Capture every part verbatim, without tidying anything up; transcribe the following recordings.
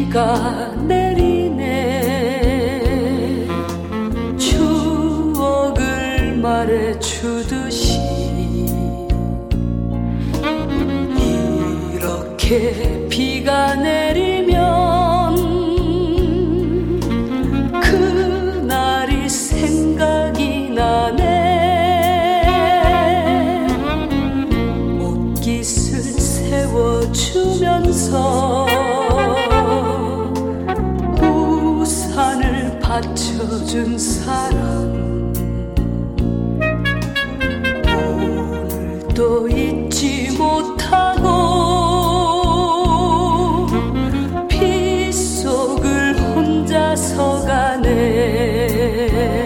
비가 내리네. 추억을 말해주듯이 이렇게 비가 내리면 그날이 생각이 나네. 옷깃을 세워주면서 우산을 받쳐준 사람 오늘도 잊지 못하고 빗속을 혼자서 가네.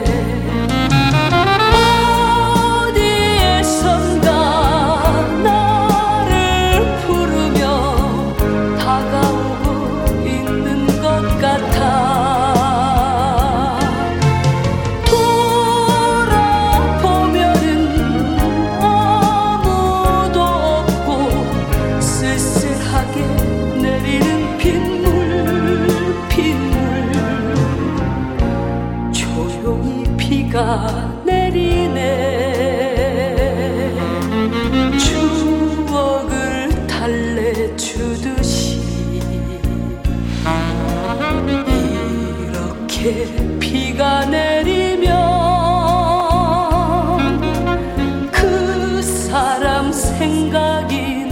비가 내리네. 추억을 달래주듯이 이렇게 비가 내리면 그 사람 생각이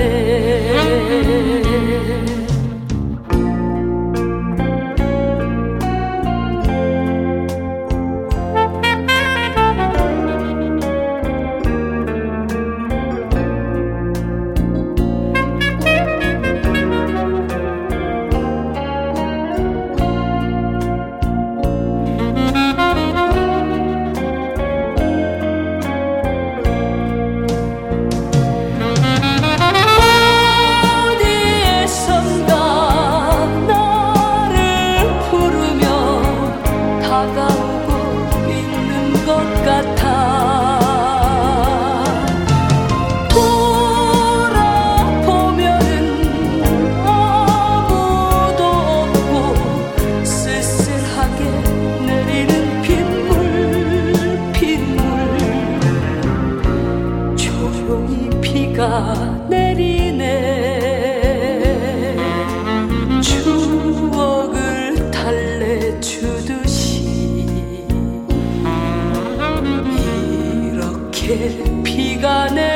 나네. 비가 내리네. 추억을 달래주듯이 이렇게 비가 내리네.